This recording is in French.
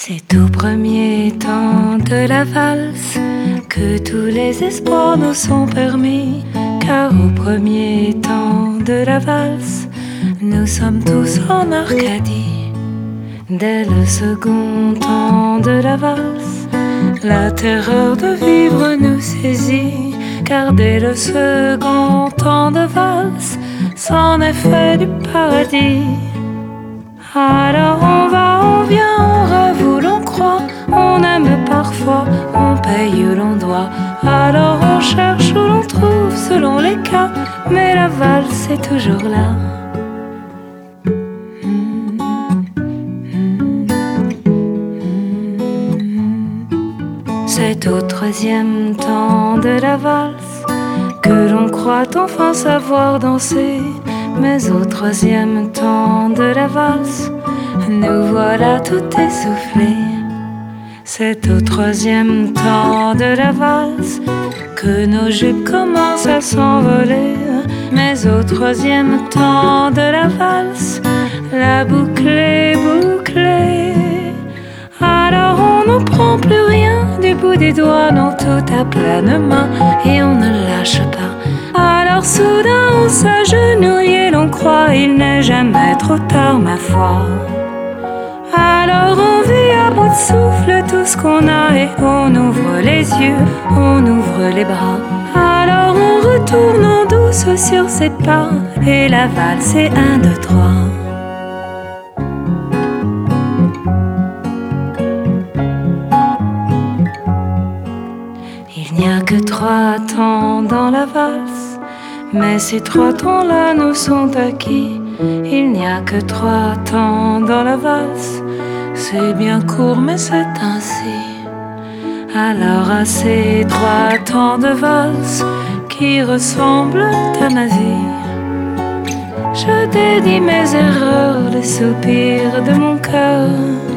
Ces tout premiers temps de la valse, que tous les espoirs nous sont permis, car au premier temps de la valse, nous sommes tous en Arcadie. Dès le second temps de la valse, la terreur de vivre nous saisit, car dès le second temps de valse, c'en est fait du paradis. Alors on va, on vient, on rêve où l'on croit, on aime parfois, on paye où l'on doit. Alors on cherche où l'on trouve selon les cas, mais la valse est toujours là. C'est au troisième temps de la valse que l'on croit enfin savoir danser. Mais au troisième temps de la valse, nous voilà tout essoufflés. C'est au troisième temps de la valse que nos jupes commencent à s'envoler. Mais au troisième temps de la valse, la boucle est bouclée. Alors on n'en prend plus rien du bout des doigts, non, tout à pleine main, et on ne lâche pas. Alors soudain on s'agenouille et l'on croit il n'est jamais trop tard, ma foi. Alors on vit à bout de souffle tout ce qu'on a et on ouvre les yeux, on ouvre les bras. Alors on retourne en douce sur ses pas et la valse est 1, 2, 3. Il n'y a que 3 temps dans la valse, mais ces 3 temps-là nous sont acquis. Il n'y a que 3 temps dans la valse, c'est bien court mais c'est ainsi. Alors à ces 3 temps de valse qui ressemblent à ma vie, je dédie mes erreurs, les soupirs de mon cœur.